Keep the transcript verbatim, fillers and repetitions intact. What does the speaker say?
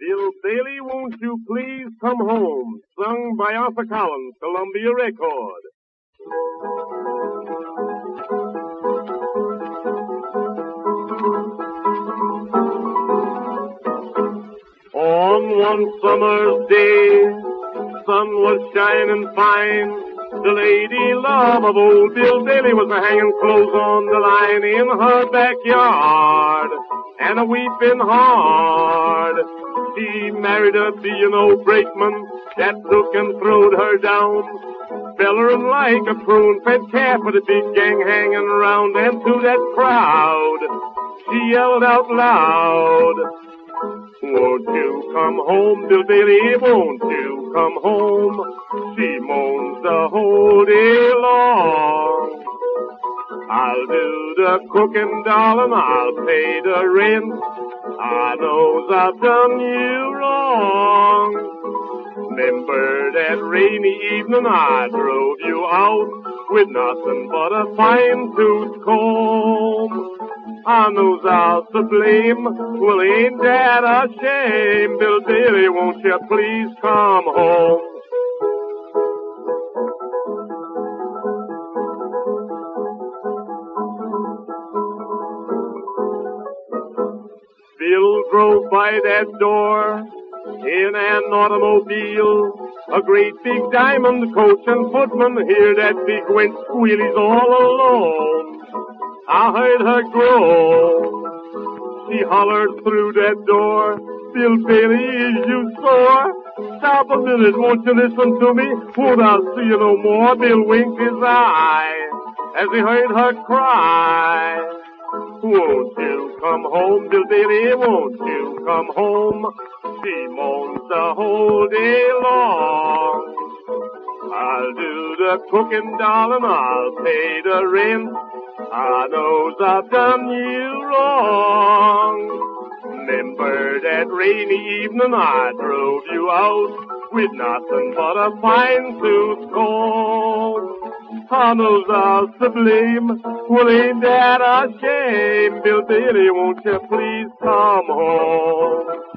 Bill Bailey, won't you please come home? Sung by Arthur Collins, Columbia Record. On one summer's day, sun was shining fine. The lady love of old Bill Bailey was a-hanging clothes on the line in her backyard, and a-weeping hard. She married a B and O brakeman that took and throwed her down, bellering like a prune-fed calf with a big gang hanging around. And to that crowd, she yelled out loud, won't you come home, Bill Bailey, won't you come home? She moans the whole day long. I'll do the cooking, darling, I'll pay the rent. I knows I've done you wrong. Remember that rainy evening I drove you out with nothing but a fine-tooth comb. I knows I'll to blame. Well, ain't that a shame? Bill Bailey, won't you please come home? Bill drove by that door in an automobile, a great big diamond coach and footman. Hear that big winch squeal, he's all alone. I heard her groan. She hollered through that door, Bill Bailey, is you sore? Stop a minute, won't you listen to me? Won't I see you no more? Bill winked his eye as he heard her cry. Won't you come home, Bill Bailey, won't you come home? She moans the whole day long. I'll do the cooking, darling, I'll pay the rent. I knows I've done you wrong. Remember that rainy evening I drove you out with nothing but a fine-tooth comb. I knows I was to blame. Well, ain't that a shame? Bill Bailey, won't you please come home?